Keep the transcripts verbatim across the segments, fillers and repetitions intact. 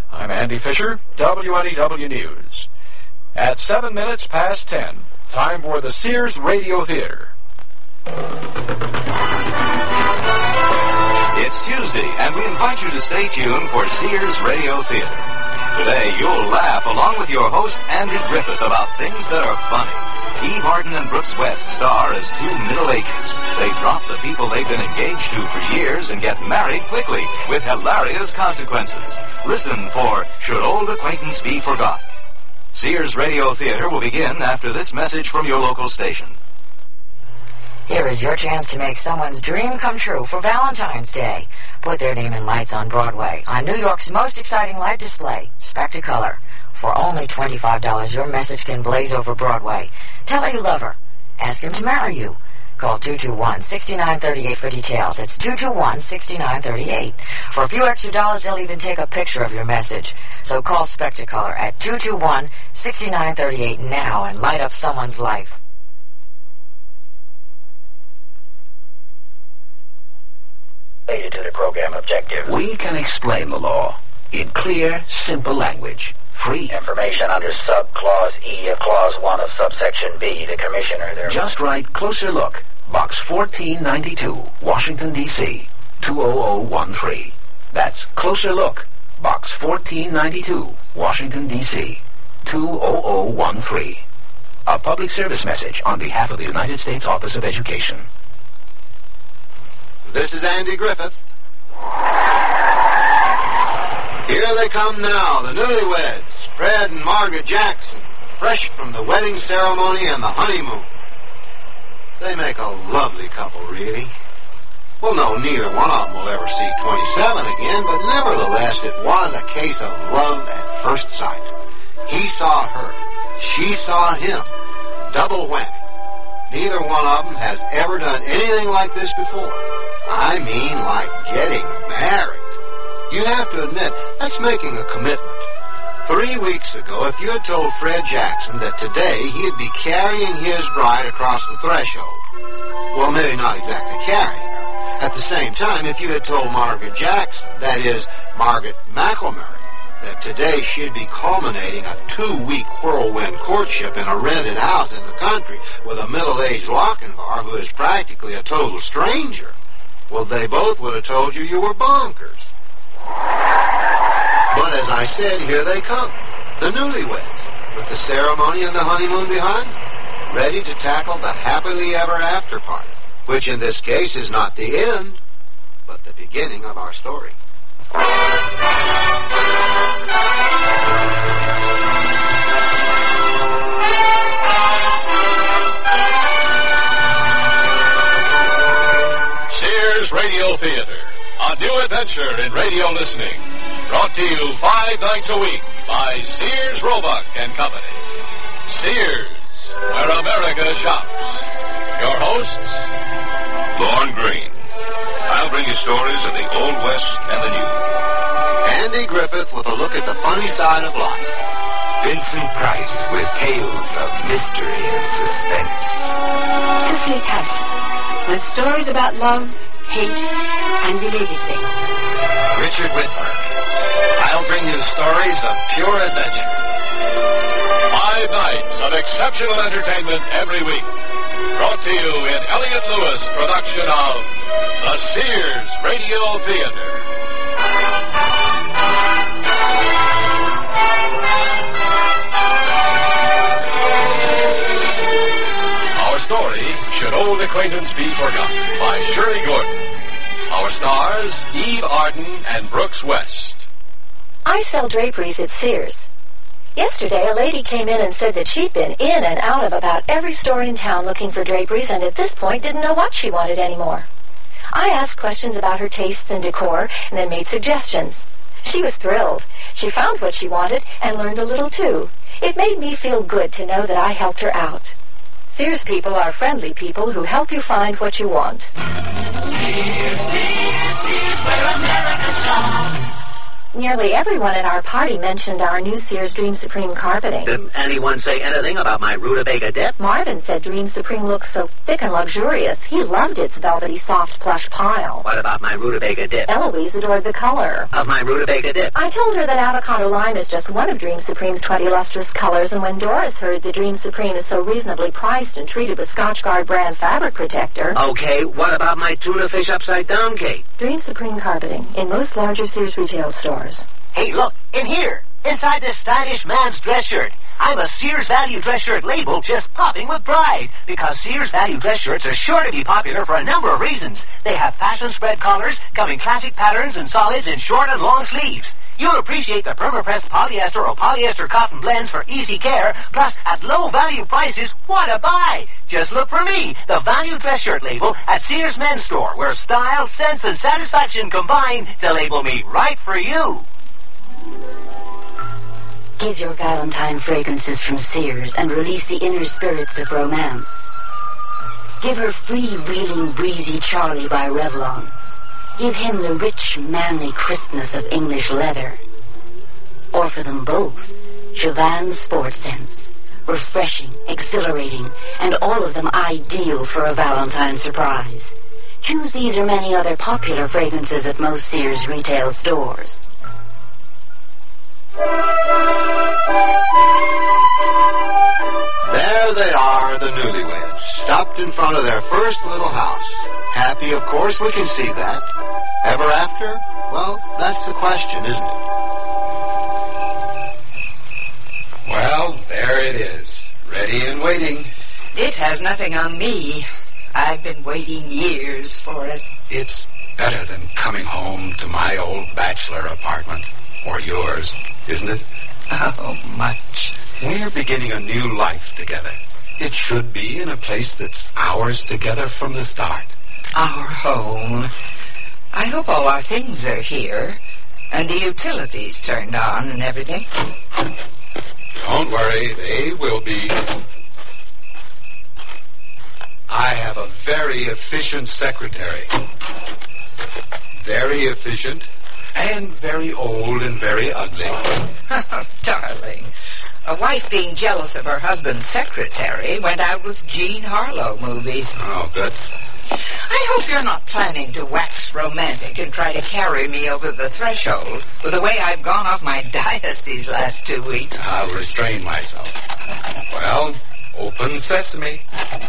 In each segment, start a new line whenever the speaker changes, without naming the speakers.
I'm Andy Fisher, W N E W News. At seven minutes past ten, time for the Sears Radio Theater.
It's Tuesday, and we invite you to stay tuned for Sears Radio Theater. Today, you'll laugh along with your host, Andy Griffith, about things that are funny. Eve Arden and Brooks West star as two Middle Agers. They drop the people they've been engaged to for years and get married quickly, with hilarious consequences. Listen for Should Old Acquaintance Be Forgot? Sears Radio Theater will begin after this message from your local station.
Here is your chance to make someone's dream come true for Valentine's Day. Put their name in lights on Broadway on New York's most exciting light display, Spectacolor. For only twenty-five dollars, your message can blaze over Broadway. Tell her you love her. Ask him to marry you. Call two two one, six nine three eight for details. It's two two one, six nine three eight. For a few extra dollars, they'll even take a picture of your message. So call Spectacolor at two two one, six nine three eight now and light up someone's life.
Related to the program objective.
We can explain the law in clear, simple language. Free.
Information under sub-clause E of clause one of subsection B. The commissioner there.
Just write Closer Look, Box fourteen ninety-two, Washington, D C two oh oh one three. That's Closer Look, Box fourteen ninety-two, Washington, D C two oh oh one three. A public service message on behalf of the United States Office of Education.
This is Andy Griffith. Here they come now, the newlyweds, Fred and Margaret Jackson, fresh from the wedding ceremony and the honeymoon. They make a lovely couple, really. Well, no, neither one of them will ever see twenty-seven again, but nevertheless, it was a case of love at first sight. He saw her. She saw him. Double whammy. Neither one of them has ever done anything like this before. I mean, like getting married. You have to admit, that's making a commitment. Three weeks ago, if you had told Fred Jackson that today he'd be carrying his bride across the threshold, well, maybe not exactly carrying her. At the same time, if you had told Margaret Jackson, that is, Margaret McElmurray, that today she'd be culminating a two-week whirlwind courtship in a rented house in the country with a middle-aged Lochinvar who is practically a total stranger, well, they both would have told you you were bonkers. But as I said, here they come, the newlyweds, with the ceremony and the honeymoon behind them, ready to tackle the happily ever after party, which in this case is not the end, but the beginning of our story.
Sears Radio Theater, a new adventure in radio listening. Brought to you five nights a week by Sears Roebuck and Company. Sears, where America shops. Your hosts,
Lorne Green. I'll bring you stories of the Old West and the New.
Andy Griffith with a look at the funny side of life.
Vincent Price with tales of mystery and suspense.
Cicely Tyson with stories about love, hate, and related things.
Richard Whitmer. I'll bring you stories of pure adventure.
Five nights of exceptional entertainment every week. Brought to you in Elliott Lewis production of the Sears Radio Theater. Our story, Should Old Acquaintance Be Forgot, by Shirley Gordon. Our stars, Eve Arden and Brooks West.
I sell draperies at Sears. Yesterday, a lady came in and said that she'd been in and out of about every store in town looking for draperies and at this point didn't know what she wanted anymore. I asked questions about her tastes and decor and then made suggestions. She was thrilled. She found what she wanted and learned a little too. It made me feel good to know that I helped her out. Sears people are friendly people who help you find what you want.
Sears, Sears, Sears, where America shops.
Nearly everyone at our party mentioned our new Sears Dream Supreme carpeting.
Did anyone say anything about my rutabaga dip?
Marvin said Dream Supreme looks so thick and luxurious. He loved its velvety, soft plush pile.
What about my rutabaga dip?
Eloise adored the color
Of my rutabaga dip?
I told her that avocado lime is just one of Dream Supreme's twenty lustrous colors, and when Doris heard that Dream Supreme is so reasonably priced and treated with Scotchgard brand fabric protector...
Okay, what about my tuna fish upside down cake?
Dream Supreme carpeting in most larger Sears retail stores.
Hey, look, in here, inside this stylish man's dress shirt. I'm a Sears Value dress shirt label just popping with pride, because Sears Value dress shirts are sure to be popular for a number of reasons. They have fashion spread collars, come in classic patterns and solids in short and long sleeves. You'll appreciate the perma-pressed polyester or polyester cotton blends for easy care, plus at low value prices, what a buy! Just look for me, the Value dress shirt label at Sears Men's Store, where style, sense, and satisfaction combine to label me right for you.
Give your Valentine fragrances from Sears and release the inner spirits of romance. Give her free-wheeling, breezy Charlie by Revlon. Give him the rich, manly crispness of English leather. Or for them both, Chavan's Sport Scents. Refreshing, exhilarating, and all of them ideal for a Valentine surprise. Choose these or many other popular fragrances at most Sears retail stores.
There they are, the newlyweds, stopped in front of their first little house. Happy, of course, we can see that. Ever after? Well, that's the question, isn't it?
Well, there it is, ready and waiting.
It has nothing on me. I've been waiting years for it.
It's better than coming home to my old bachelor apartment, or yours, isn't it?
Oh, much.
We're beginning a new life together. It should be in a place that's ours together from the start.
Our home. I hope all our things are here, and the utilities turned on and everything.
Don't worry, they will be. I have a very efficient secretary. Very efficient, and very old and very ugly.
Oh, darling. A wife being jealous of her husband's secretary went out with Jean Harlow movies.
Oh, good.
I hope you're not planning to wax romantic and try to carry me over the threshold with the way I've gone off my diet these last two weeks.
I'll restrain myself. Well, open sesame.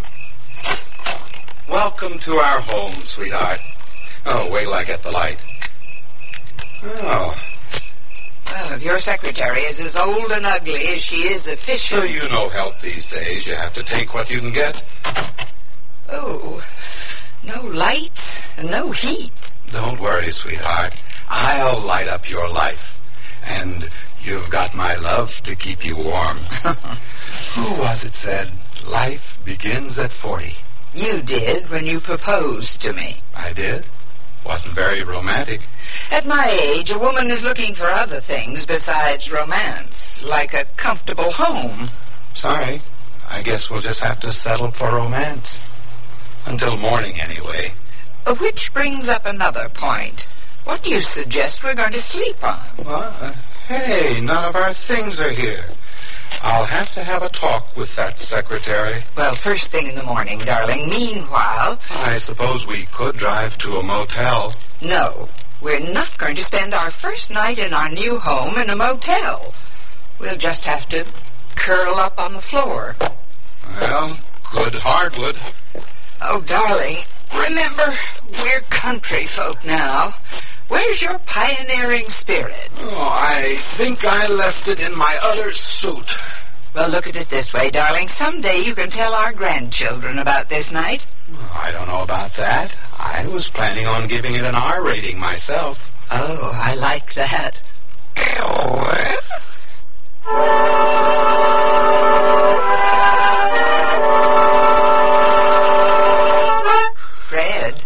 Welcome to our home, sweetheart. Oh, wait till I get the light. Oh.
Well, if your secretary is as old and ugly as she is efficient...
So you know help these days. You have to take what you can get.
Oh, no lights and no heat.
Don't worry, sweetheart. I'll light up your life. And you've got my love to keep you warm. Who was it said, life begins at forty?
You did when you proposed to me.
I did? Wasn't very romantic.
At my age, a woman is looking for other things besides romance, like a comfortable home.
Sorry. I guess we'll just have to settle for romance. Until morning, anyway.
Which brings up another point. What do you suggest we're going to sleep on?
What? Uh, hey, none of our things are here. I'll have to have a talk with that secretary.
Well, first thing in the morning, darling. Meanwhile...
I suppose we could drive to a motel.
No, we're not going to spend our first night in our new home in a motel. We'll just have to curl up on the floor.
Well, good hardwood.
Oh, darling, remember, we're country folk now. Where's your pioneering spirit?
Oh, I think I left it in my other suit.
Well, look at it this way, darling. Someday you can tell our grandchildren about this night.
Oh, I don't know about that. I was planning on giving it an R rating myself.
Oh, I like that. Fred?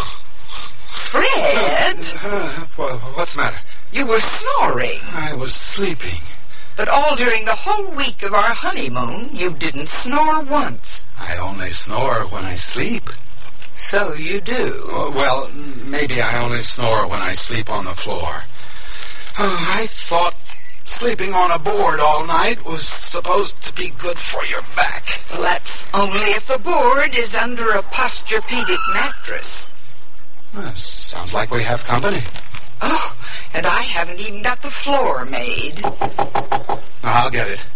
Fred?
Uh, well, what's the matter?
You were snoring.
I was sleeping.
But all during the whole week of our honeymoon, you didn't snore once.
I only snore when I sleep.
So you do?
Uh, well, maybe I only snore when I sleep on the floor. Oh, I thought sleeping on a board all night was supposed to be good for your back.
Well, that's only if the board is under a posturepedic mattress.
Well, sounds like we have company.
Oh, and I haven't even got the floor made.
I'll get it.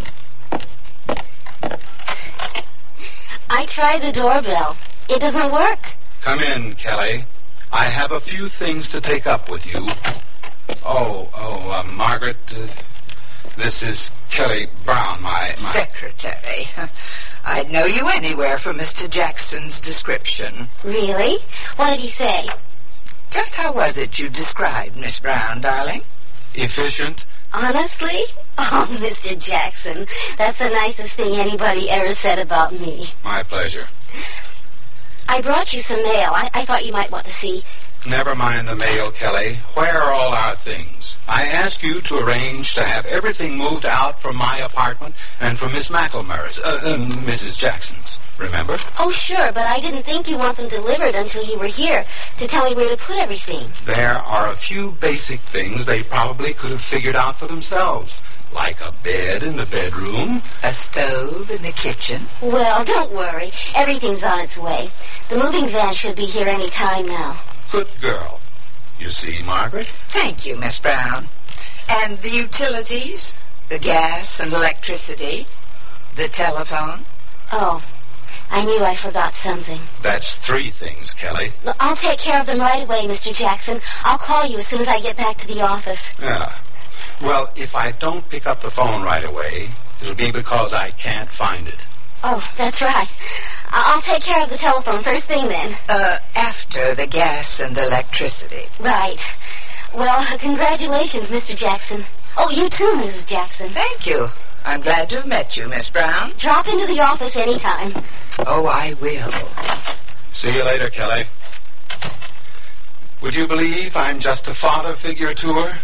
I tried the doorbell. It doesn't work.
Come in, Kelly. I have a few things to take up with you. Oh, oh, uh, Margaret, uh, this is Kelly Brown, my, my...
Secretary. I'd know you anywhere from Mister Jackson's description.
Really? What did he say?
Just how was it you described Miss Brown, darling?
Efficient.
Honestly? Oh, Mister Jackson, that's the nicest thing anybody ever said about me.
My pleasure.
I brought you some mail. I, I thought you might want to see.
Never mind the mail, Kelly. Where are all our things? I asked you to arrange to have everything moved out from my apartment and from Miss McElmurray's, uh, uh, Missus Jackson's. Remember?
Oh, sure, but I didn't think you want them delivered until you were here to tell me where to put everything.
There are a few basic things they probably could have figured out for themselves, like a bed in the bedroom.
A stove in the kitchen.
Well, don't worry. Everything's on its way. The moving van should be here any time now.
Good girl. You see, Margaret?
Thank you, Miss Brown. And the utilities? The gas and electricity? The telephone?
Oh, I knew I forgot something.
That's three things, Kelly.
Well, I'll take care of them right away, Mister Jackson. I'll call you as soon as I get back to the office.
Yeah. Well, if I don't pick up the phone right away, it'll be because I can't find it.
Oh, that's right. I'll take care of the telephone first thing then.
Uh, after the gas and electricity.
Right. Well, congratulations, Mister Jackson. Oh, you too, Missus Jackson.
Thank you. I'm glad to have met you, Miss Brown.
Drop into the office any time.
Oh, I will.
See you later, Kelly. Would you believe I'm just a father figure to her?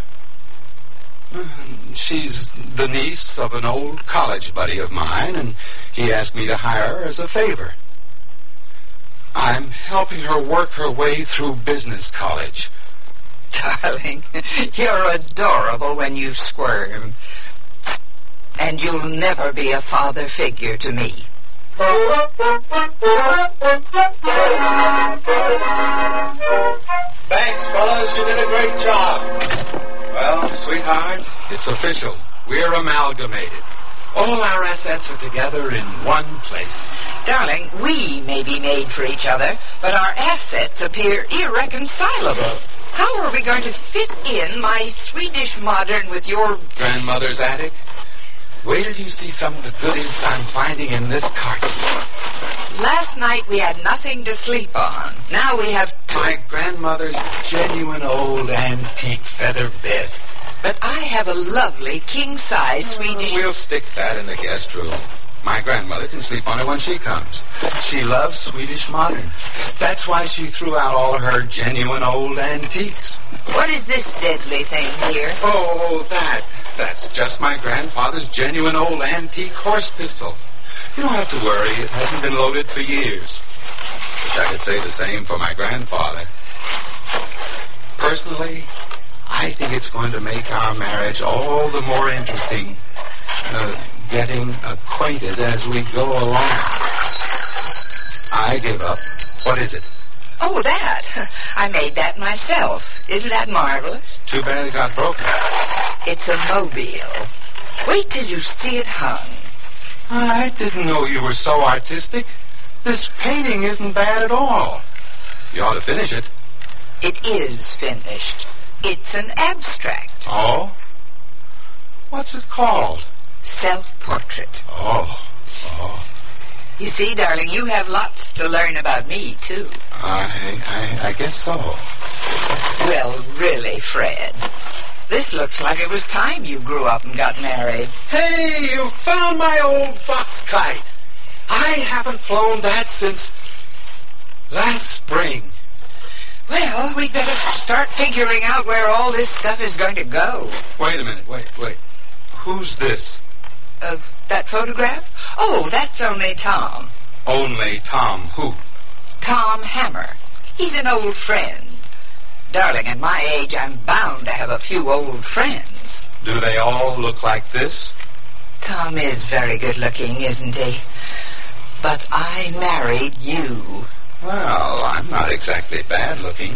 She's the niece of an old college buddy of mine, and he asked me to hire her as a favor. I'm helping her work her way through business college.
Darling, you're adorable when you squirm. And you'll never be a father figure to me.
Thanks, fellas. You did a great job. Well, sweetheart, it's official. We're amalgamated. All our assets are together in one place.
Darling, we may be made for each other, but our assets appear irreconcilable. How are we going to fit in my Swedish modern with your...
grandmother's attic? Wait till you see some of the goodies I'm finding in this cart.
Last night we had nothing to sleep on. Now we have...
My grandmother's genuine old antique feather bed.
But I have a lovely king-size Swedish...
We'll stick that in the guest room. My grandmother can sleep on it when she comes. She loves Swedish modern. That's why she threw out all of her genuine old antiques.
What is this deadly thing here?
Oh, that. That's just my grandfather's genuine old antique horse pistol. You don't have to worry. It hasn't been loaded for years. Wish I could say the same for my grandfather. Personally, I think it's going to make our marriage all the more interesting. Uh, getting acquainted as we go along. I give up. What is it?
Oh, that. I made that myself. Isn't that marvelous?
Too bad it got broken.
It's a mobile. Wait till you see it hung.
I didn't know you were so artistic. This painting isn't bad at all. You ought to finish it.
It is finished. It's an abstract.
Oh? What's it called?
Self-portrait.
Oh. Oh.
You see, darling, you have lots to learn about me, too.
I, I, I guess so.
Well, really, Fred, this looks like it was time you grew up and got married.
Hey, you found my old box kite. I haven't flown that since last spring.
Well, we'd better start figuring out where all this stuff is going to go.
Wait a minute, wait, wait. Who's this?
Of that photograph? Oh, that's only Tom.
Only Tom who?
Tom Hammer. He's an old friend. Darling, at my age, I'm bound to have a few old friends.
Do they all look like this?
Tom is very good looking, isn't he? But I married you.
Well, I'm not exactly bad looking.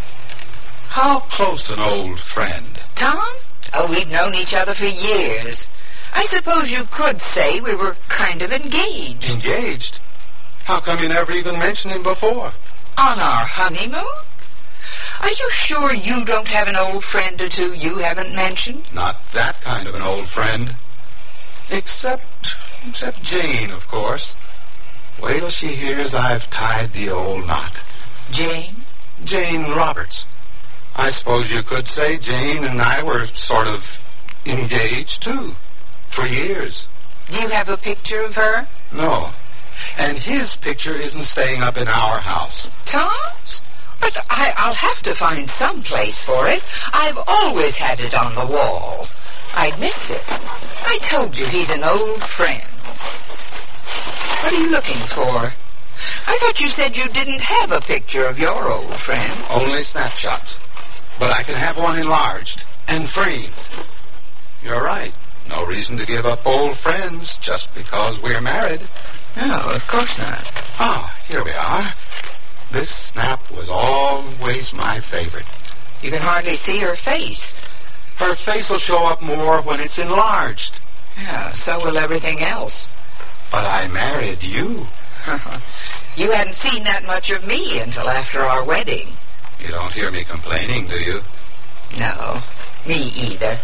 How close an old friend?
Tom? Oh, we've known each other for years. I suppose you could say we were kind of engaged.
Engaged? How come you never even mentioned him before?
On our honeymoon? Are you sure you don't have an old friend or two you haven't mentioned?
Not that kind of an old friend. Except, except Jane, of course. Wait till she hears I've tied the old knot.
Jane?
Jane Roberts. I suppose you could say Jane and I were sort of engaged, too. For years.
Do you have a picture of her?
No. And his picture isn't staying up in our house.
Tom's? But I, I'll have to find some place for it. I've always had it on the wall. I'd miss it. I told you he's an old friend. What are you looking for? I thought you said you didn't have a picture of your old friend.
Only snapshots. But I can have one enlarged and framed. You're right. No reason to give up old friends just because we're married.
No, of course not.
Oh, here we are. This snap was always my favorite.
You can hardly see her face.
Her face will show up more when it's enlarged.
Yeah, so will everything else.
But I married you.
You hadn't seen that much of me until after our wedding.
You don't hear me complaining, do you?
No, me either.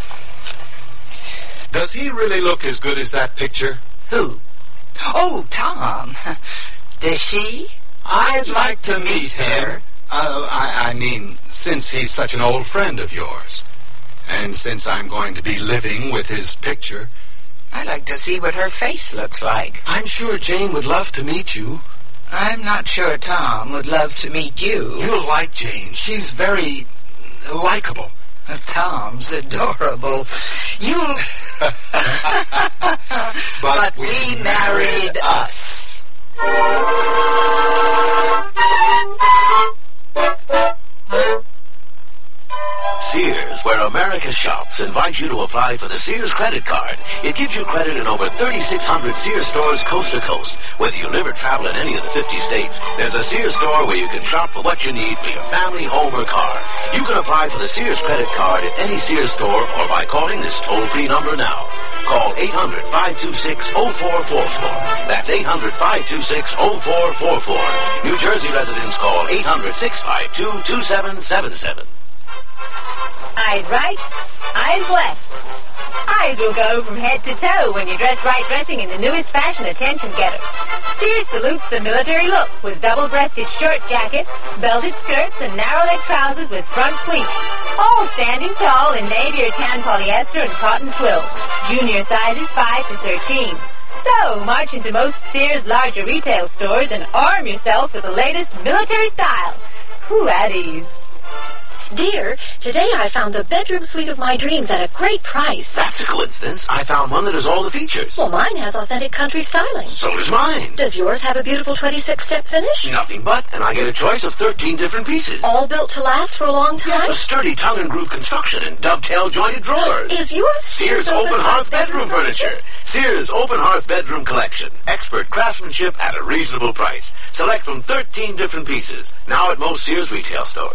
Does he really look as good as that picture?
Who? Oh, Tom. Does she?
I'd like to meet her. Uh, I, I mean, since he's such an old friend of yours. And since I'm going to be living with his picture.
I'd like to see what her face looks like.
I'm sure Jane would love to meet you.
I'm not sure Tom would love to meet you.
You'll like Jane. She's very likable.
Tom's adorable. You'll...
but,
but we, we married us.
Sears, where America shops, invites you to apply for the Sears credit card. It gives you credit in over thirty-six hundred Sears stores coast to coast. Whether you live or travel in any of the fifty states, there's a Sears store where you can shop for what you need for your family, home, or car. You can apply for the Sears credit card at any Sears store or by calling this toll-free number now. Call eight hundred, five two six, oh four four four. That's eight hundred, five two six, oh four four four. New Jersey residents call eight hundred, six five two, two seven seven seven.
Eyes right, eyes left. Eyes will go from head to toe when you dress right dressing in the newest fashion attention getter. Sears salutes the military look with double-breasted short jackets, belted skirts, and narrow-leg trousers with front pleats. All standing tall in navy or tan polyester and cotton twill. Junior sizes five to thirteen. So, march into most Sears larger retail stores and arm yourself with the latest military style. Who at ease.
Dear, today I found the bedroom suite of my dreams at a great price.
That's a coincidence. I found one that has all the features.
Well, mine has authentic country styling.
So does mine.
Does yours have a beautiful twenty-six step finish?
Nothing but, and I get a choice of thirteen different pieces.
All built to last for a long time?
Yes, a sturdy tongue and groove construction and dovetail jointed drawers.
Is yours
Sears, Sears Open, Open Hearth Bedroom, bedroom Furniture? furniture? Sears Open Hearth Bedroom Collection. Expert craftsmanship at a reasonable price. Select from thirteen different pieces. Now at most Sears retail stores.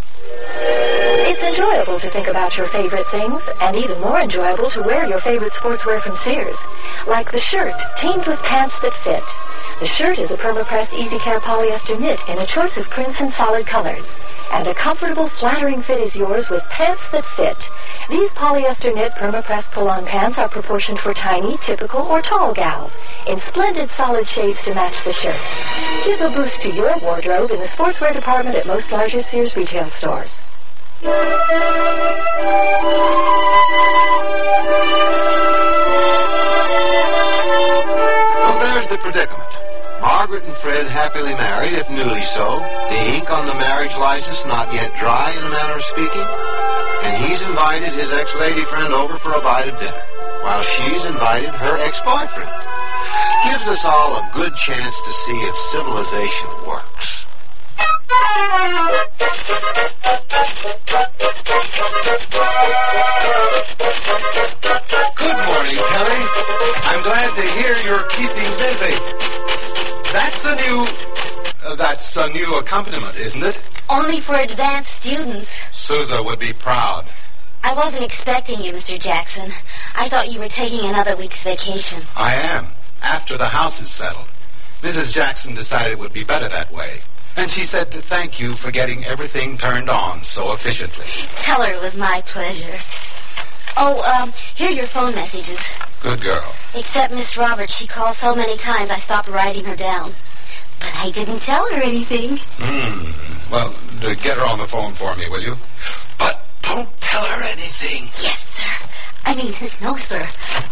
It's enjoyable to think about your favorite things, and even more enjoyable to wear your favorite sportswear from Sears. Like the shirt, teamed with pants that fit. The shirt is a Permapress Easy Care polyester knit in a choice of prints and solid colors. And a comfortable, flattering fit is yours with pants that fit. These polyester knit Permapress pull-on pants are proportioned for tiny, typical, or tall gals, in splendid solid shades to match the shirt. Give a boost to your wardrobe in the sportswear department at most larger Sears retail stores.
Well, there's the predicament. Margaret and Fred happily married, if newly so. The ink on the marriage license not yet dry, in a manner of speaking. And he's invited his ex-lady friend over for a bite of dinner, while she's invited her ex-boyfriend. Gives us all a good chance to see if civilization works.
Good morning, Kelly. I'm glad to hear you're keeping busy. That's a new... Uh, that's a new accompaniment, isn't it?
Only for advanced students.
Sousa would be proud.
I wasn't expecting you, Mister Jackson. I thought you were taking another week's vacation.
I am, after the house is settled. Missus Jackson decided it would be better that way. And she said to thank you for getting everything turned on so efficiently.
Tell her it was my pleasure. Oh, um, here are your phone messages.
Good girl.
Except Miss Roberts, she called so many times I stopped writing her down. But I didn't tell her anything.
Hmm. Well, uh, get her on the phone for me, will you? But don't tell her anything.
Yes, sir. I mean, no, sir.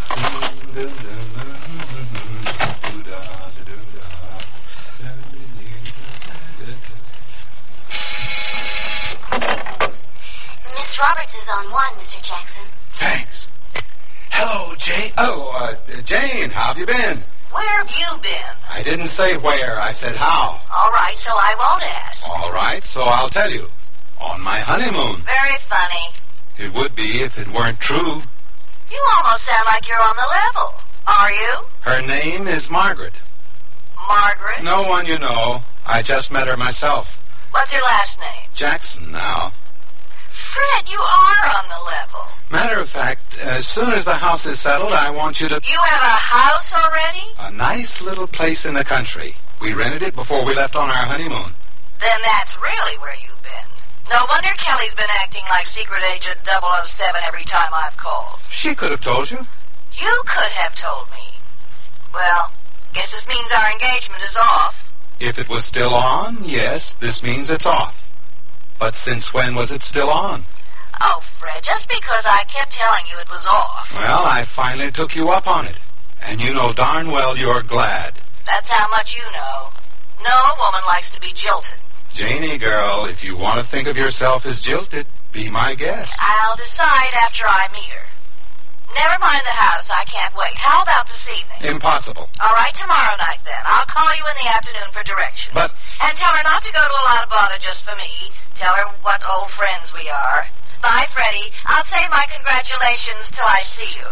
Miss Roberts is on one, Mister Jackson.
Thanks. Hello, Jane. Oh, uh, Jane, how have you been?
Where have you been?
I didn't say where. I said how.
All right, so I won't ask.
All right, so I'll tell you. On my honeymoon.
Very funny.
It would be if it weren't true.
You almost sound like you're on the level. Are you?
Her name is Margaret.
Margaret?
No one you know. I just met her myself.
What's your last name?
Jackson now.
Fred, you are on the level.
Matter of fact, as soon as the house is settled, I want you to...
You have a house already?
A nice little place in the country. We rented it before we left on our honeymoon.
Then that's really where you've been. No wonder Kelly's been acting like Secret Agent double oh seven every time I've called.
She could have told you.
You could have told me. Well, guess this means our engagement is off.
If it was still on, yes, this means it's off. But since when was it still on?
Oh, Fred, just because I kept telling you it was off.
Well, I finally took you up on it. And you know darn well you're glad.
That's how much you know. No woman likes to be jilted.
Janie, girl, if you want to think of yourself as jilted, be my guest.
I'll decide after I meet her. Never mind the house, I can't wait. How about this evening?
Impossible.
All right, tomorrow night then. I'll call you in the afternoon for directions.
But...
And tell her not to go to a lot of bother just for me. Tell her what old friends we are. Bye, Freddie. I'll save my congratulations till I see you.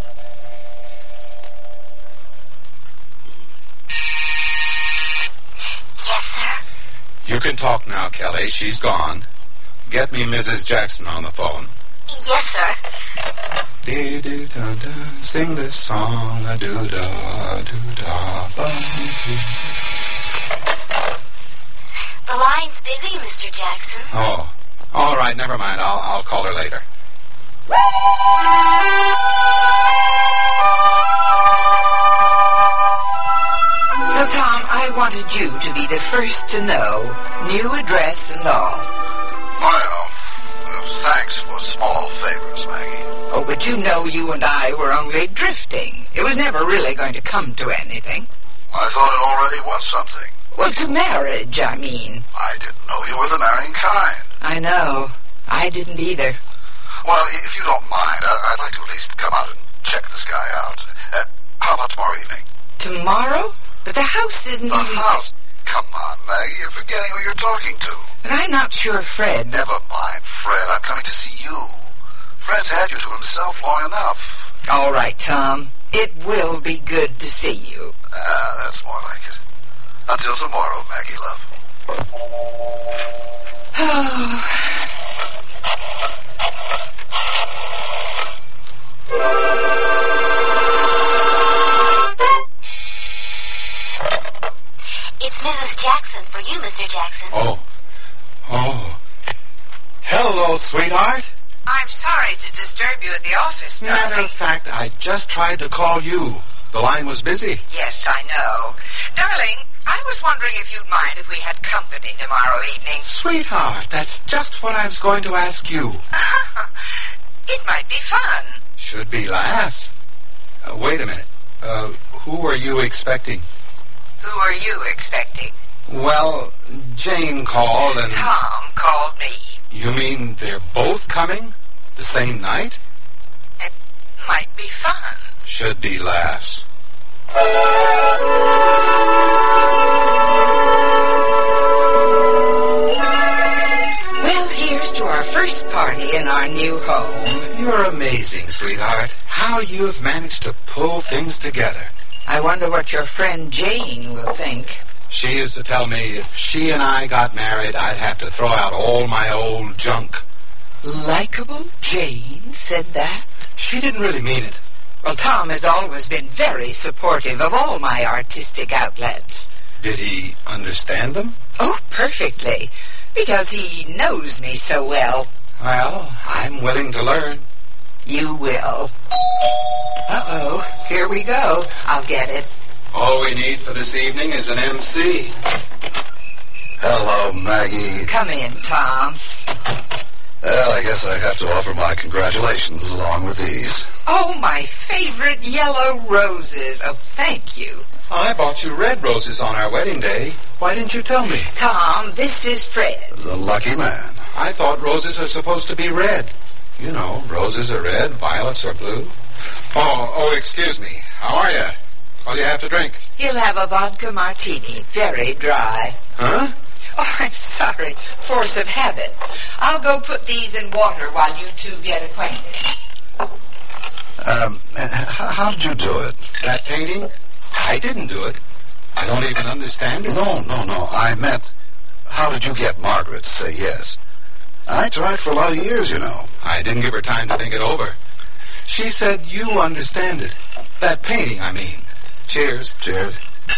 Yes, sir?
You can talk now, Kelly. She's gone. Get me Missus Jackson on the phone.
Yes, sir.
Dee-dee-da-da, sing this song, a-doo-da, doo-da, ba-dee.
The line's busy, Mister Jackson.
Oh, all right, never mind. I'll, I'll call her later.
So, Tom, I wanted you to be the first to know, new address and all.
Well, uh, thanks for small favors, Maggie.
Oh, but you know you and I were only drifting. It was never really going to come to anything.
I thought it already was something.
Well, to marriage, I mean.
I didn't know you were the marrying kind.
I know. I didn't either.
Well, if you don't mind, I'd like to at least come out and check this guy out. Uh, how about tomorrow evening?
Tomorrow? But the house isn't
the
even...
The house? Come on, Maggie. You're forgetting who you're talking to.
But I'm not sure Fred...
Never mind, Fred. I'm coming to see you. Fred's had you to himself long enough.
All right, Tom. It will be good to see you.
Ah, uh, that's more like it. Until tomorrow, Maggie, love.
Oh...
It's Missus Jackson for you, Mister Jackson.
Oh. Oh. Hello, sweetheart.
I'm sorry to disturb you at the office, darling.
Matter of fact, I just tried to call you. The line was busy.
Yes, I know. Darling, I was wondering if you'd mind if we had company tomorrow evening.
Sweetheart, that's just what I was going to ask you.
It might be fun.
Should be laughs. Uh, wait a minute. Uh, who are you expecting?
Who are you expecting?
Well, Jane called and...
Tom called me.
You mean they're both coming? The same night?
It might be fun.
Should be laughs.
party in our new home.
You're amazing, sweetheart. How you have managed to pull things together.
I wonder what your friend Jane will think.
She used to tell me if she and I got married, I'd have to throw out all my old junk.
Likeable Jane said that?
She didn't really mean it.
Well, Tom has always been very supportive of all my artistic outlets.
Did he understand them?
Oh, perfectly. Because he knows me so well.
Well, I'm willing to learn.
You will. Uh-oh, here we go. I'll get it.
All we need for this evening is an M C.
Hello, Maggie.
Come in, Tom.
Well, I guess I have to offer my congratulations along with these.
Oh, my favorite yellow roses. Oh, thank you.
I bought you red roses on our wedding day. Why didn't you tell me?
Tom, this is Fred.
The lucky man.
I thought roses are supposed to be red. You know, roses are red, violets are blue. Oh, oh, excuse me. How are you? What do you have to drink?
He'll have a vodka martini, very dry.
Huh?
Oh, I'm sorry. Force of habit. I'll go put these in water while you two get acquainted.
Um, how did you do it?
That painting? I didn't do it. I don't even understand it.
No, no, no. I meant, how did you get Margaret to say yes? I tried for a lot of years, you know.
I didn't give her time to think it over. She said you understand it. That painting, I mean. Cheers.
Cheers.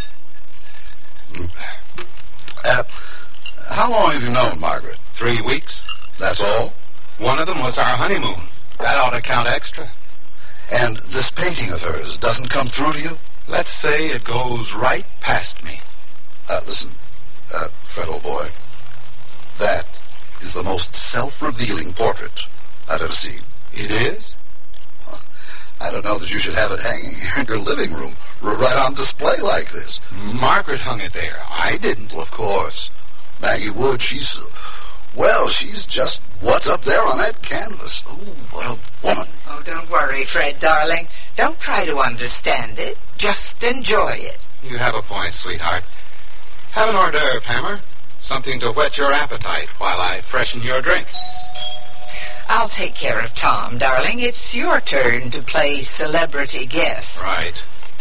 Uh, how long have you known Margaret?
Three weeks.
That's all?
One of them was our honeymoon. That ought to count extra.
And this painting of hers doesn't come through to you?
Let's say it goes right past me.
Uh, listen, uh, Fred, old boy. That is the most self-revealing portrait I've ever seen.
It is?
Well, I don't know that you should have it hanging here in your living room, right on display like this.
Margaret hung it there. I didn't.
Well, of course. Maggie Wood, she's... Well, she's just what's up there on that canvas. Oh, well, woman.
Oh, don't worry, Fred, darling. Don't try to understand it. Just enjoy it.
You have a point, sweetheart. Have an hors d'oeuvre, Hammer. Something to whet your appetite while I freshen your drink.
I'll take care of Tom, darling. It's your turn to play celebrity guest.
Right.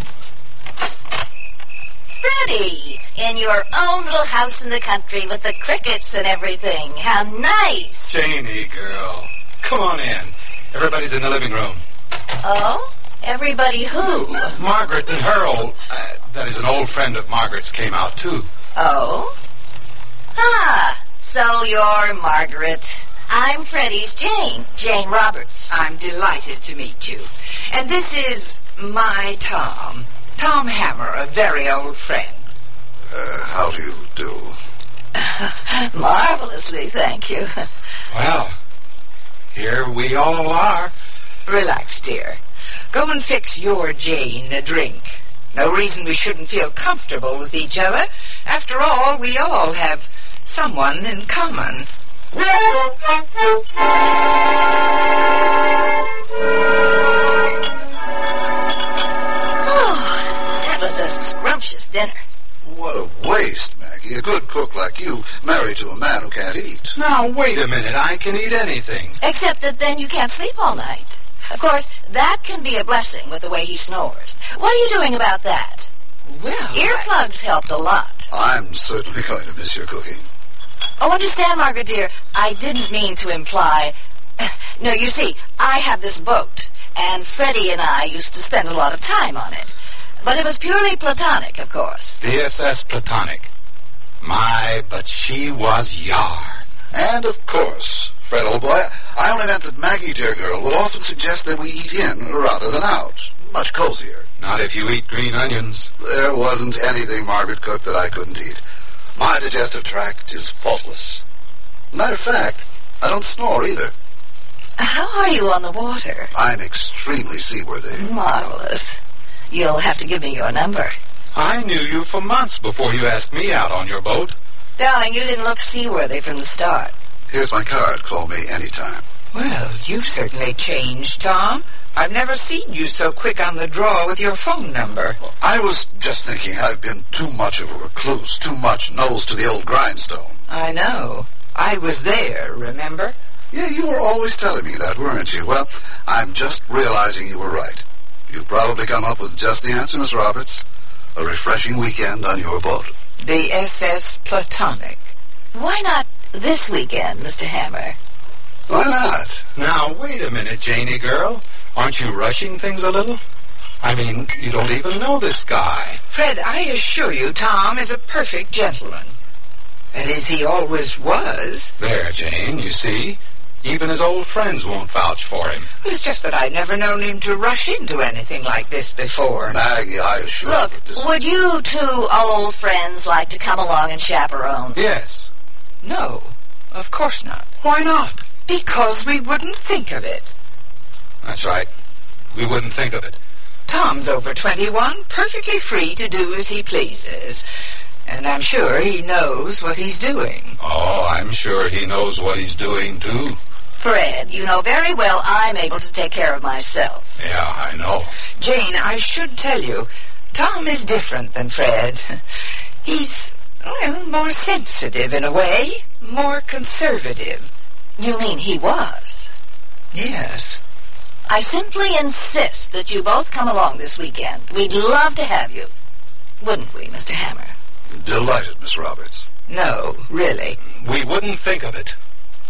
Freddie, in your own little house in the country with the crickets and everything. How nice.
Janie, girl. Come on in. Everybody's in the living room.
Oh? Everybody who?
Margaret and her old... Uh, that is, an old friend of Margaret's came out, too.
Oh? Ah, so you're Margaret. I'm Freddie's Jane, Jane Roberts.
I'm delighted to meet you. And this is my Tom. Tom Hammer, a very old friend.
Uh, how do you do?
Marvelously, thank you.
Well, here we all are.
Relax, dear. Go and fix your Jane a drink. No reason we shouldn't feel comfortable with each other. After all, we all have someone in common.
Was a scrumptious dinner.
What a waste, Maggie. A good cook like you married to a man who can't eat.
Now, wait a minute. I can eat anything.
Except that then you can't sleep all night. Of course, that can be a blessing with the way he snores. What are you doing about that?
Well,
earplugs I... helped a lot.
I'm certainly going to miss your cooking.
Oh, understand, Margaret, dear, I didn't mean to imply... No, you see, I have this boat, and Freddie and I used to spend a lot of time on it. But it was purely platonic, of course.
V S S platonic. My, but she was yarn.
And, of course, Fred, old boy, I only meant that Maggie, dear girl, would often suggest that we eat in rather than out. Much cozier.
Not if you eat green onions.
There wasn't anything Margaret cooked that I couldn't eat. My digestive tract is faultless. Matter of fact, I don't snore either.
How are you on the water?
I'm extremely seaworthy.
Marvelous. You'll have to give me your number.
I knew you for months before you asked me out on your boat.
Darling, you didn't look seaworthy from the start.
Here's my card. Call me anytime.
Well, you've certainly changed, Tom. I've never seen you so quick on the draw with your phone number.
I was just thinking I've been too much of a recluse, too much nose to the old grindstone.
I know. I was there, remember?
Yeah, you were always telling me that, weren't you? Well, I'm just realizing you were right. You've probably come up with just the answer, Miss Roberts. A refreshing weekend on your boat.
The S S Platonic.
Why not this weekend, Mister Hammer?
Why not?
Now, wait a minute, Janie girl. Aren't you rushing things a little? I mean, you don't even know this guy.
Fred, I assure you Tom is a perfect gentleman. That is, he always was.
There, Jane, you see? Even his old friends won't vouch for him.
It's just that I've never known him to rush into anything like this before.
Maggie, I assure
Look,
you... This...
would you two old friends like to come along and chaperone?
Yes.
No, of course not.
Why not?
Because we wouldn't think of it.
That's right. We wouldn't think of it.
Tom's over twenty-one, perfectly free to do as he pleases. And I'm sure he knows what he's doing.
Oh, I'm sure he knows what he's doing, too.
Fred, you know very well I'm able to take care of myself.
Yeah, I know.
Jane, I should tell you, Tom is different than Fred. He's, well, more sensitive in a way, more conservative.
You mean he was?
Yes.
I simply insist that you both come along this weekend. We'd love to have you. Wouldn't we, Mister Hammer?
Delighted, Miss Roberts.
No, really.
We wouldn't think of it.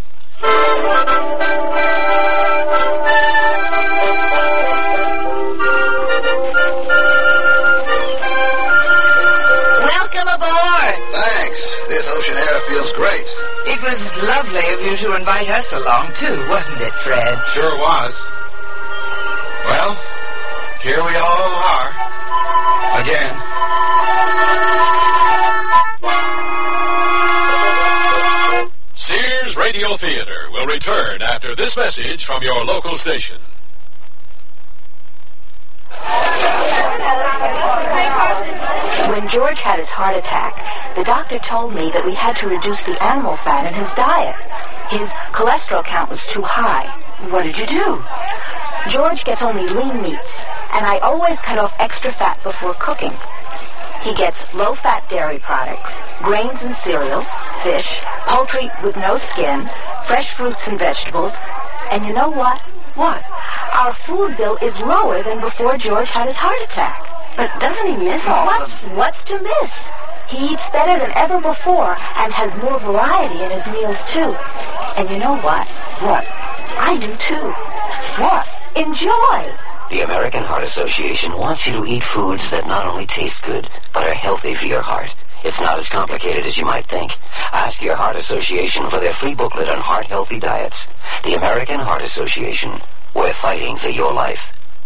Welcome aboard.
Thanks. This ocean air feels great.
It was lovely of you to invite us along, too, wasn't it, Fred?
Sure was. Well, here we all are. Again.
Sears Radio Theater will return after this message from your local station.
When George had his heart attack, the doctor told me that we had to reduce the animal fat in his diet. His cholesterol count was too high. What did you do? George gets only lean meats, and I always cut off extra fat before cooking. He gets low-fat dairy products, grains and cereals, fish, poultry with no skin, fresh fruits and vegetables, and you know what? What? Our food bill is lower than before George had his heart attack.
But doesn't he miss all
what's,
of them?
What's to miss? He eats better than ever before and has more variety in his meals, too. And you know what?
What?
I do, too.
What?
Enjoy.
The American Heart Association wants you to eat foods that not only taste good, but are healthy for your heart. It's not as complicated as you might think. Ask your Heart Association for their free booklet on heart-healthy diets. The American Heart Association. We're fighting for your life.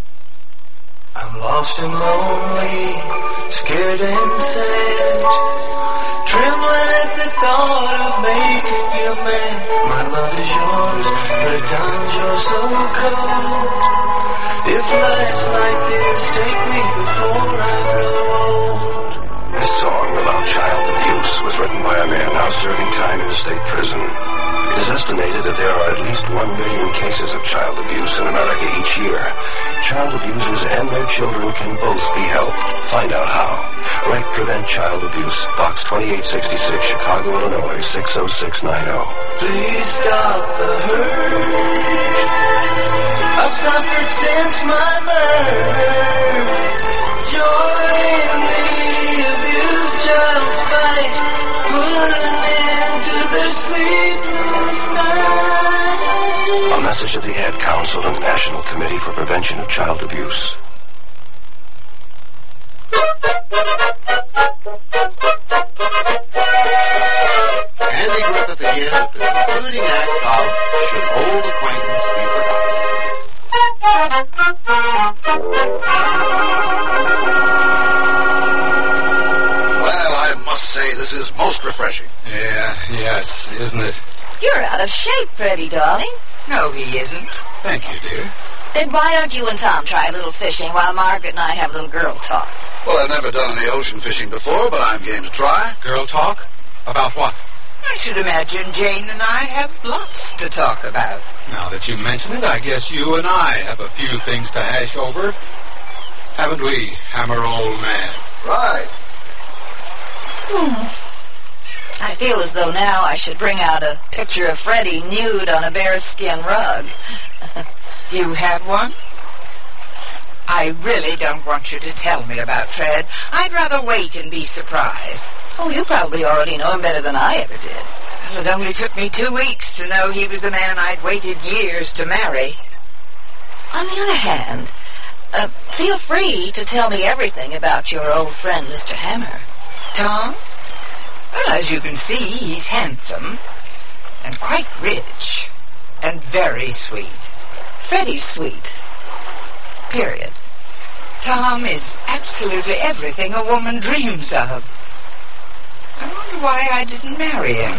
I'm lost and lonely, scared and sad, trembling at the thought of making you mad. My love is yours, but at times you're so cold. If life's like this, take me before I grow old.
This song about child abuse was written by a man now serving time in a state prison. It is estimated that there are at least one million cases of child abuse in America each year. Child abusers and their children can both be helped. Find out how. Write Prevent Child Abuse, Box twenty-eight sixty-six, Chicago, Illinois, six oh six nine oh.
Please stop the hurt I've suffered since my birth. Join the abused child's fight. Put an end to their sleepless night.
A message of the Ad Council and the National Committee for Prevention of Child Abuse.
Andy Griffith again with the concluding act of Should Old Acquaintance Be
Well, I must say this is most refreshing.
Yeah, yes, isn't it?
You're out of shape, Freddie, darling.
No, he isn't.
Thank you, dear.
Then why don't you and Tom try a little fishing while Margaret and I have a little girl talk?
Well, I've never done any ocean fishing before, but I'm game to try.
Girl talk? About what?
I should imagine Jane and I have lots to talk about.
Now that you mention it, I guess you and I have a few things to hash over. Haven't we, Hammer old man?
Right.
Hmm.
I feel as though now I should bring out a picture of Freddie nude on a bearskin rug.
Do you have one? I really don't want you to tell me about Fred. I'd rather wait and be surprised.
Oh, you probably already know him better than I ever did.
Well, it only took me two weeks to know he was the man I'd waited years to marry.
On the other hand, uh, feel free to tell me everything about your old friend, Mister Hammer.
Tom? Well, as you can see, he's handsome and quite rich and very sweet.
Freddie's sweet. Period.
Tom is absolutely everything a woman dreams of. I wonder why I didn't marry him.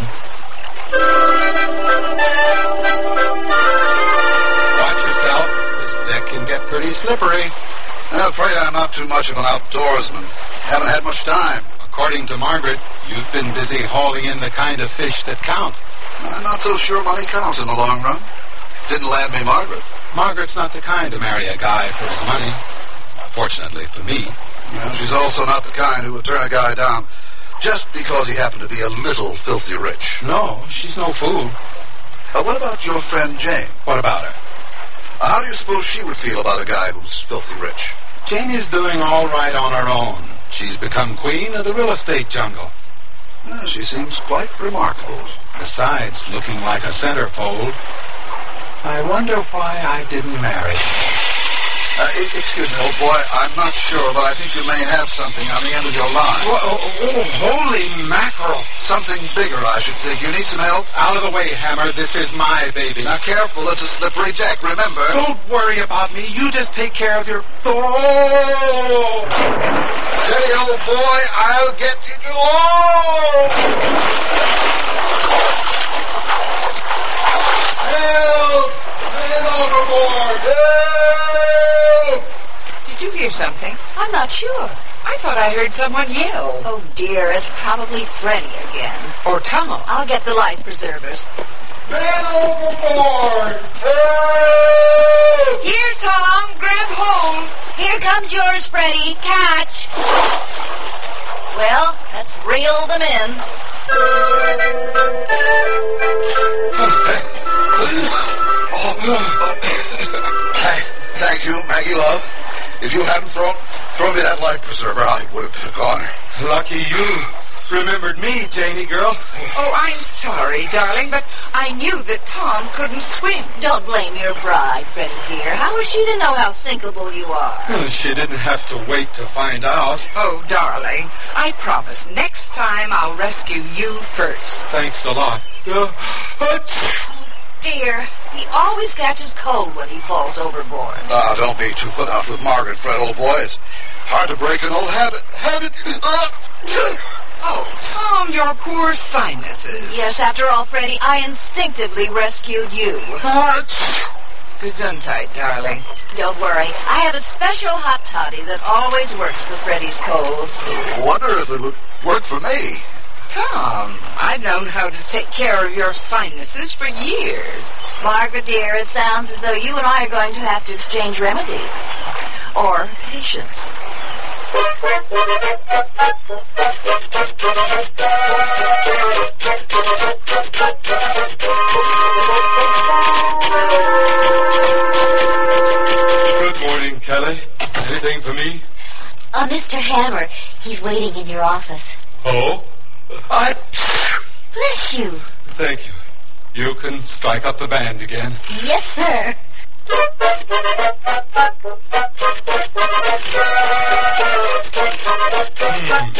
Watch yourself. This deck can get pretty slippery.
I'm afraid I'm not too much of an outdoorsman. Haven't had much time.
According to Margaret, you've been busy hauling in the kind of fish that count.
I'm not so sure money counts in the long run. Didn't land me Margaret.
Margaret's not the kind to marry a guy for his money. Fortunately for me.
Yeah, she's also not the kind who would turn a guy down just because he happened to be a little filthy rich.
No, she's no fool.
Uh, what about your friend Jane?
What about her?
Uh, how do you suppose she would feel about a guy who's filthy rich?
Jane is doing all right on her own. She's become queen of the real estate jungle.
Uh, she seems quite remarkable.
Besides looking like a centerfold, I wonder why I didn't marry.
Uh, excuse me, old boy. I'm not sure, but I think you may have something on the end of your line.
Oh, oh, oh, holy mackerel.
Something bigger, I should think. You need some help?
Out of the way, Hammer. This is my baby.
Now, careful. It's a slippery deck, remember.
Don't worry about me. You just take care of your... Oh!
Steady, old boy. I'll get you to... Oh! Help! Man overboard! Help!
Did you hear something?
I'm not sure.
I thought I heard someone yell.
Oh, dear, it's probably Freddie again.
Or Tom.
I'll get the life preservers.
Man overboard! Help!
Here, Tom, grab hold.
Here comes yours, Freddie. Catch. Well, let's reel them in.
Thank, thank you, Maggie love. If you hadn't thrown, thrown me that life preserver, I would have been a goner.
Lucky you remembered me, Janie girl.
Oh, I'm sorry, darling, but I knew that Tom couldn't swim.
Don't blame your bride, Freddie dear. How was she to know how sinkable you are?
Well, she didn't have to wait to find out.
Oh, darling, I promise next time I'll rescue you first.
Thanks a lot. Uh,
Dear, he always catches cold when he falls overboard.
Ah, don't be too put out with Margaret, Fred, old boy. It's hard to break an old habit. Habit. Uh,
oh, Tom, your poor sinuses.
Yes, after all, Freddie, I instinctively rescued you.
Gesundheit, darling.
Don't worry. I have a special hot toddy that always works for Freddie's colds.
I wonder if it would work for me.
Tom, I've known how to take care of your sinuses for years.
Margaret, dear, it sounds as though you and I are going to have to exchange remedies. Or patience.
Good morning, Kelly. Anything for me?
Uh, Mister Hammer, he's waiting in your office.
Oh? I...
Bless you.
Thank you. You can strike up the band again.
Yes, sir.
Hmm.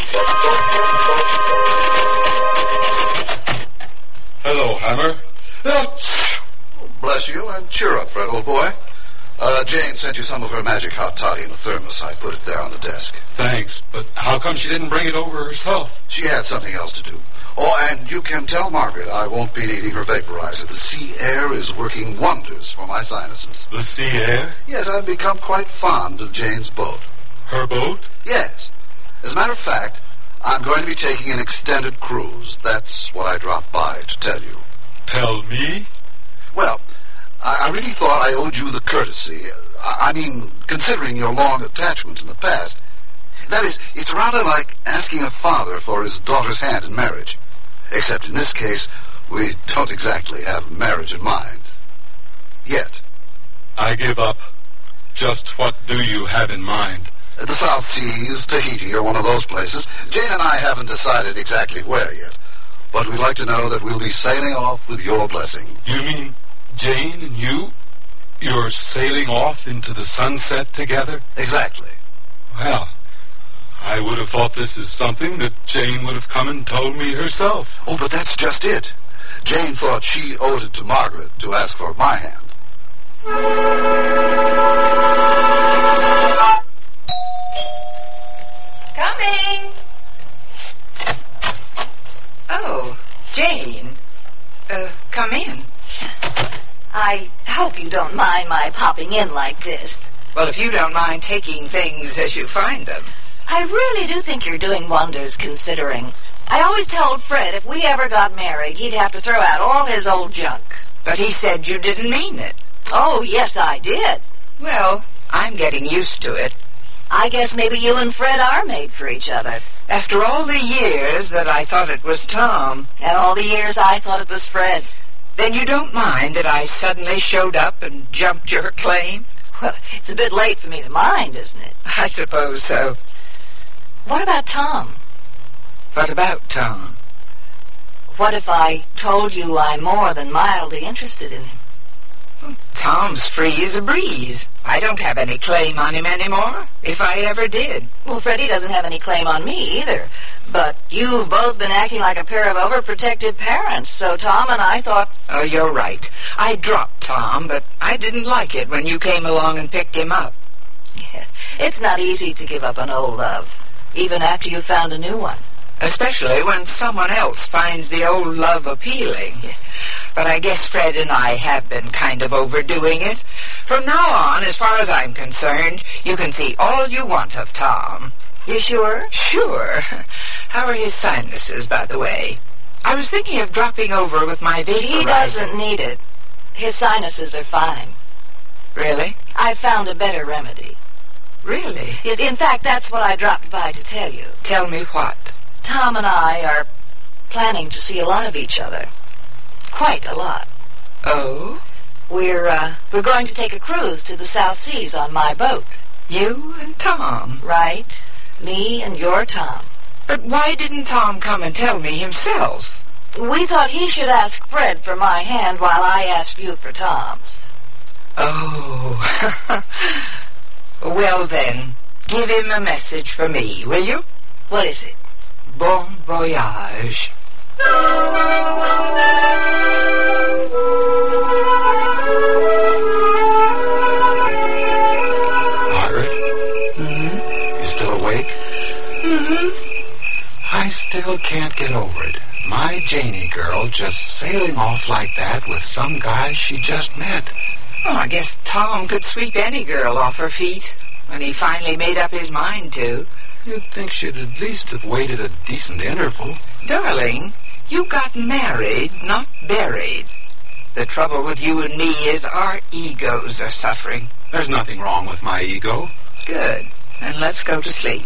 Hello, Hammer.
Bless you, and cheer up, Fred, old boy. Uh, Jane sent you some of her magic hot toddy in a thermos. I put it there on the desk.
Thanks, but how come she didn't bring it over herself?
She had something else to do. Oh, and you can tell Margaret I won't be needing her vaporizer. The sea air is working wonders for my sinuses.
The sea air?
Yes, I've become quite fond of Jane's boat.
Her boat?
Yes. As a matter of fact, I'm going to be taking an extended cruise. That's what I dropped by to tell you.
Tell me?
Well, I really thought I owed you the courtesy. I mean, considering your long attachment in the past. That is, it's rather like asking a father for his daughter's hand in marriage. Except in this case, we don't exactly have marriage in mind. Yet.
I give up. Just what do you have in mind?
The South Seas, Tahiti, or one of those places. Jane and I haven't decided exactly where yet. But we'd like to know that we'll be sailing off with your blessing.
You mean Jane and you? You're sailing off into the sunset together?
Exactly.
Well, I would have thought this is something that Jane would have come and told me herself.
Oh, but that's just it. Jane thought she owed it to Margaret to ask for my hand.
Coming! Oh, Jane. Uh, come in.
I hope you don't mind my popping in like this.
Well, if you don't mind taking things as you find them.
I really do think you're doing wonders, considering. I always told Fred if we ever got married, he'd have to throw out all his old junk.
But he said you didn't mean it.
Oh, yes, I did.
Well, I'm getting used to it.
I guess maybe you and Fred are made for each other.
After all the years that I thought it was Tom.
And all the years I thought it was Fred.
Then you don't mind that I suddenly showed up and jumped your claim?
Well, it's a bit late for me to mind, isn't it?
I suppose so.
What about Tom?
What about Tom?
What if I told you I'm more than mildly interested in him?
Tom's free as a breeze. I don't have any claim on him anymore, if I ever did.
Well, Freddie doesn't have any claim on me either. But you've both been acting like a pair of overprotective parents, so Tom and I thought...
Oh, you're right. I dropped Tom, but I didn't like it when you came along and picked him up.
Yeah, it's not easy to give up an old love, even after you've found a new one.
Especially when someone else finds the old love appealing.
Yeah.
But I guess Fred and I have been kind of overdoing it. From now on, as far as I'm concerned, you can see all you want of Tom.
You sure?
Sure. How are his sinuses, by the way? I was thinking of dropping over with my vaporizer.
He doesn't need it. His sinuses are fine.
Really?
I found a better remedy.
Really?
Yes, in fact, that's what I dropped by to tell you.
Tell me what?
Tom and I are planning to see a lot of each other. Quite a lot.
Oh?
We're, uh, we're going to take a cruise to the South Seas on my boat.
You and Tom?
Right. Me and your Tom.
But why didn't Tom come and tell me himself?
We thought he should ask Fred for my hand while I asked you for Tom's.
Oh. Well then, give him a message for me, will you?
What is it?
Bon voyage.
Margaret?
Mm-hmm.
You still awake?
Mm-hmm.
I still can't get over it. My Janie girl just sailing off like that with some guy she just met.
Oh, I guess Tom could sweep any girl off her feet when he finally made up his mind to.
You'd think she'd at least have waited a decent interval.
Darling, you got married, not buried. The trouble with you and me is our egos are suffering.
There's nothing wrong with my ego.
Good. And let's go to sleep.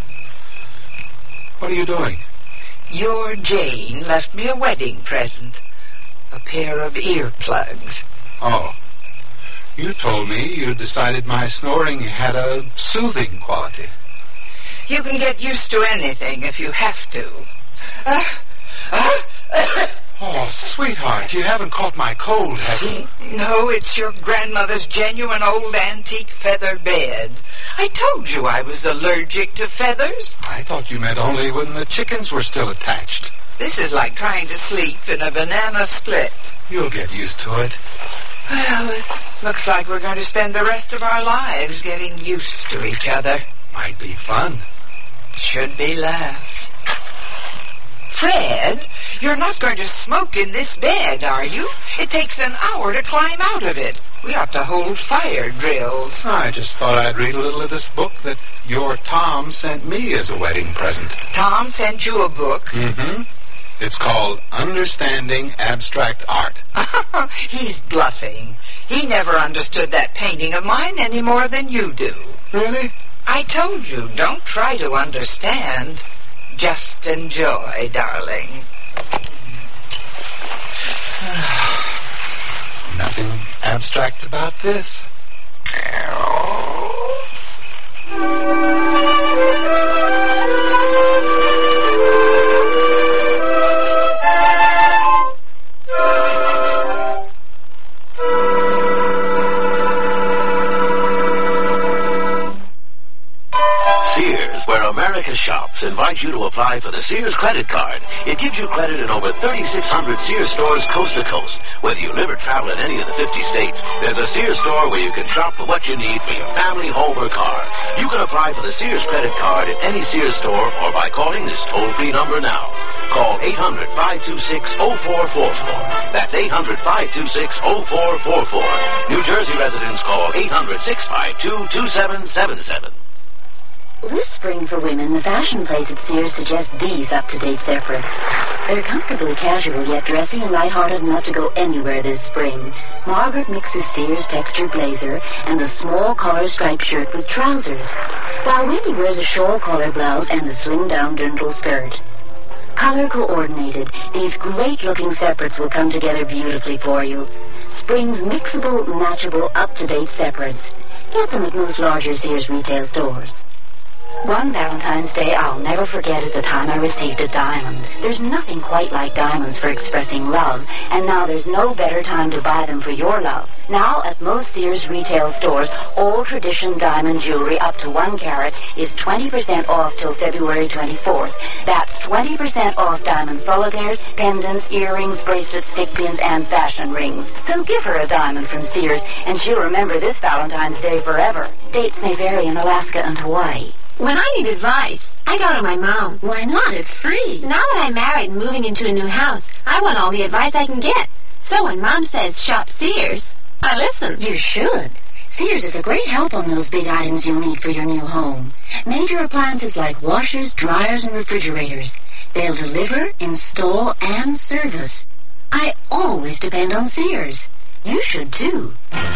What are you doing?
Your Jane left me a wedding present. A pair of earplugs.
Oh. You told me you decided my snoring had a soothing quality.
You can get used to anything if you have to. Uh, uh,
oh, sweetheart, you haven't caught my cold, have you?
No, it's your grandmother's genuine old antique feather bed. I told you I was allergic to feathers.
I thought you meant only when the chickens were still attached.
This is like trying to sleep in a banana split.
You'll get used to it.
Well, it looks like we're going to spend the rest of our lives getting used to each other.
Might be fun.
Should be laughs. Fred, you're not going to smoke in this bed, are you? It takes an hour to climb out of it. We ought to hold fire drills.
I just thought I'd read a little of this book that your Tom sent me as a wedding present.
Tom sent you a book?
Mm-hmm. It's called Understanding Abstract Art.
He's bluffing. He never understood that painting of mine any more than you do.
Really?
I told you, don't try to understand. Just enjoy, darling.
Nothing abstract about this.
Sears, where America shops, invites you to apply for the Sears credit card. It gives you credit in over thirty-six hundred Sears stores coast to coast. Whether you live or travel in any of the fifty states, there's a Sears store where you can shop for what you need for your family, home, or car. You can apply for the Sears credit card at any Sears store or by calling this toll-free number now. Call eight hundred, five two six, oh four four four. That's eight hundred, five two six, oh four four four. New Jersey residents call eight hundred, six five two, two seven seven seven.
This spring for women, the fashion place at Sears suggests these up-to-date separates. They're comfortably casual, yet dressy and lighthearted enough to go anywhere this spring. Margaret mixes Sears texture blazer and a small collar striped shirt with trousers, while Wendy wears a shawl collar blouse and a slim-down dirndl skirt. Color coordinated, these great-looking separates will come together beautifully for you. Spring's mixable, matchable, up-to-date separates. Get them at most larger Sears retail stores. One Valentine's Day I'll never forget is the time I received a diamond. There's nothing quite like diamonds for expressing love, and now there's no better time to buy them for your love. Now, at most Sears retail stores, all tradition diamond jewelry up to one carat is twenty percent off till February twenty-fourth. That's twenty percent off diamond solitaires, pendants, earrings, bracelets, stick pins, and fashion rings. So give her a diamond from Sears, and she'll remember this Valentine's Day forever. Dates may vary in Alaska and Hawaii.
When I need advice, I go to my mom.
Why not? It's free.
Now that I'm married and moving into a new house, I want all the advice I can get. So when Mom says shop Sears, I listen.
You should. Sears is a great help on those big items you'll need for your new home. Major appliances like washers, dryers, and refrigerators. They'll deliver, install, and service. I always depend on Sears. You should too.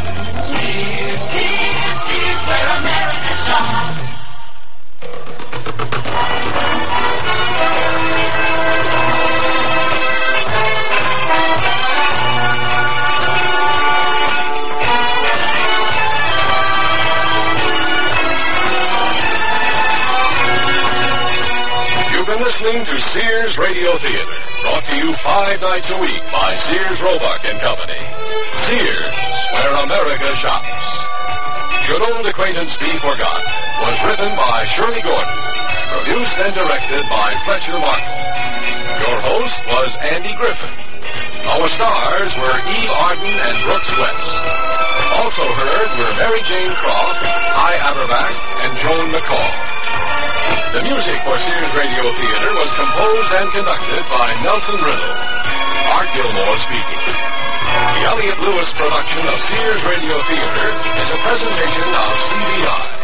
Sears, Sears, Sears, where America shops.
You've been listening to Sears Radio Theater, brought to you five nights a week by Sears Roebuck and Company. Sears, where America shops. Should Old Acquaintance Be Forgot was written by Shirley Gordon, produced and directed by Fletcher Markle. Your host was Andy Griffin. Our stars were Eve Arden and Brooks West. Also heard were Mary Jane Croft, Hy Averback, and Joan McCall. The music for Sears Radio Theater was composed and conducted by Nelson Riddle. Art Gilmore speaking. The Elliott Lewis production of Sears Radio Theater is a presentation of C B I.